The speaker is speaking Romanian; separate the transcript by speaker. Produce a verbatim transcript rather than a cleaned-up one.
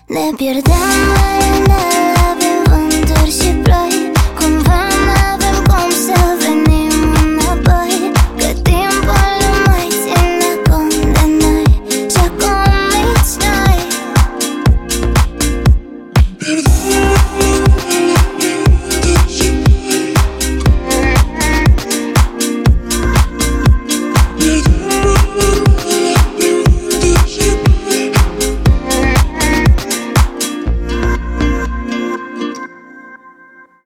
Speaker 1: Ne pierdem marinele prin vânturi și ploi. Cumva n-avem cum să venim înapoi, că timpul nu mai ține cont de noi și acum nici noi.